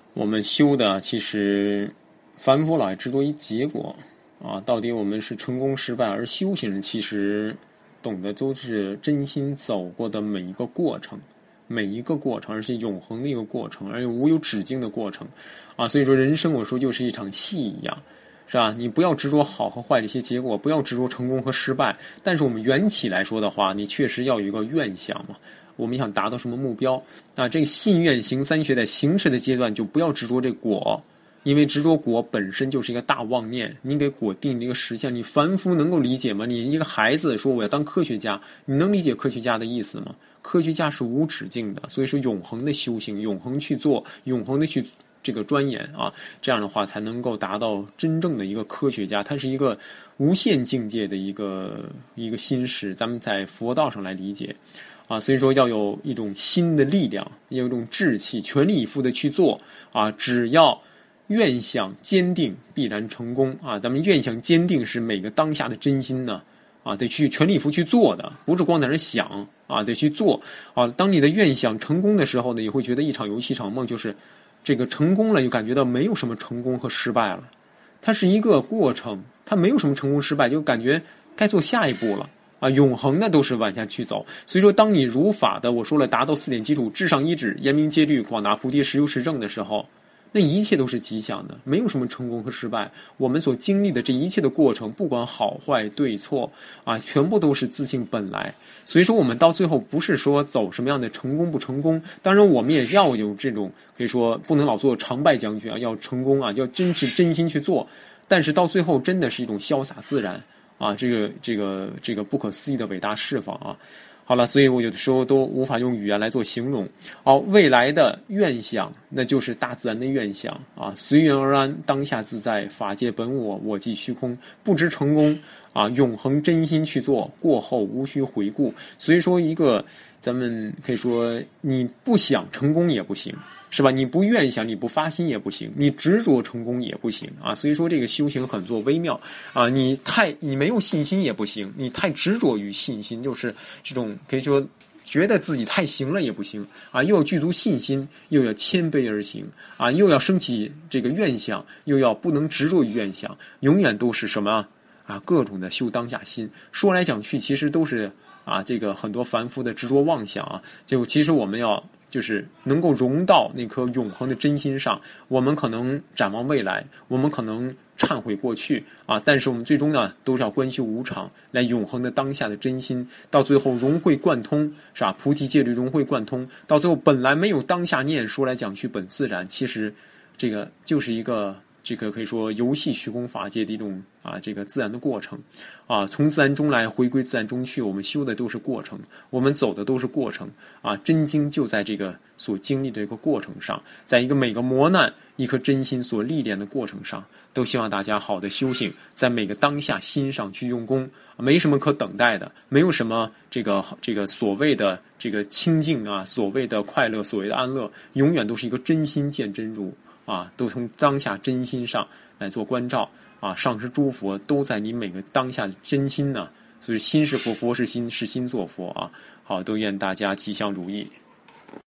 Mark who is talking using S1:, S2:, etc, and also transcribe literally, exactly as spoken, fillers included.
S1: 我们修的其实凡夫老爱执着于结果啊，到底我们是成功失败，而修行人其实懂得都是真心走过的每一个过程，每一个过程，而且永恒的一个过程，而且无有止境的过程啊。所以说人生我说就是一场戏一样，是吧？你不要执着好和坏这些结果，不要执着成功和失败，但是我们缘起来说的话，你确实要有一个愿想嘛，我们想达到什么目标啊？这个信愿行三学在行持的阶段就不要执着这果，因为执着果本身就是一个大妄念，你给果定了一个实相，你凡夫能够理解吗？你一个孩子说我要当科学家，你能理解科学家的意思吗？科学家是无止境的，所以说永恒的修行，永恒去做，永恒的去这个钻研啊，这样的话才能够达到真正的一个科学家，它是一个无限境界的一个一个心识，咱们在佛道上来理解啊，所以说要有一种新的力量，要有一种志气，全力以赴的去做啊，只要愿想坚定，必然成功啊！咱们愿想坚定是每个当下的真心呢，啊，得去全力以赴去做的，不是光在那想啊，得去做啊。当你的愿想成功的时候呢，也会觉得一场游戏一场梦，就是这个成功了，就感觉到没有什么成功和失败了，它是一个过程，它没有什么成功失败，就感觉该做下一步了啊，永恒的都是往下去走。所以说，当你如法的我说了，达到四点基础，至上一指，严明戒律，广达菩提，实修实证的时候，那一切都是吉祥的，没有什么成功和失败。我们所经历的这一切的过程，不管好坏对错啊，全部都是自性本来。所以说，我们到最后不是说走什么样的成功不成功，当然我们也要有这种可以说不能老做常败将军啊，要成功啊，要真是真心去做。但是到最后真的是一种潇洒自然啊，这个这个这个不可思议的伟大释放啊。好了，所以我有的时候都无法用语言来做形容。好，未来的愿想，那就是大自然的愿想啊，随缘而安，当下自在，法界本我，我即虚空，不知成功啊，永恒真心去做，过后无需回顾。所以说，一个咱们可以说，你不想成功也不行，是吧？你不愿想，你不发心也不行，你执着成功也不行啊。所以说，这个修行很做微妙啊。你太你没有信心也不行，你太执着于信心，就是这种可以说觉得自己太行了也不行啊。又要具足信心，又要谦卑而行啊，又要升起这个愿想，又要不能执着于愿想，永远都是什么啊？各种的修当下心。说来讲去，其实都是啊，这个很多凡夫的执着妄想啊。就其实我们要。就是能够融到那颗永恒的真心上，我们可能展望未来，我们可能忏悔过去啊，但是我们最终呢，都是要观修无常，来永恒的当下的真心，到最后融会贯通，是吧？菩提戒律融会贯通，到最后本来没有当下念，说来讲去本自然，其实这个就是一个这个可以说游戏虚空法界的一种啊，这个自然的过程啊，从自然中来回归自然中去，我们修的都是过程，我们走的都是过程啊，真经就在这个所经历的这个过程上，在一个每个磨难一颗真心所历练的过程上，都希望大家好的修行，在每个当下心上去用功，没什么可等待的，没有什么这个这个所谓的这个清净啊，所谓的快乐，所谓的安乐，永远都是一个真心见真如啊，都从当下真心上来做关照啊，上师诸佛都在你每个当下的真心呢，所以心是佛，佛是心，是心作佛啊。好，都愿大家吉祥如意。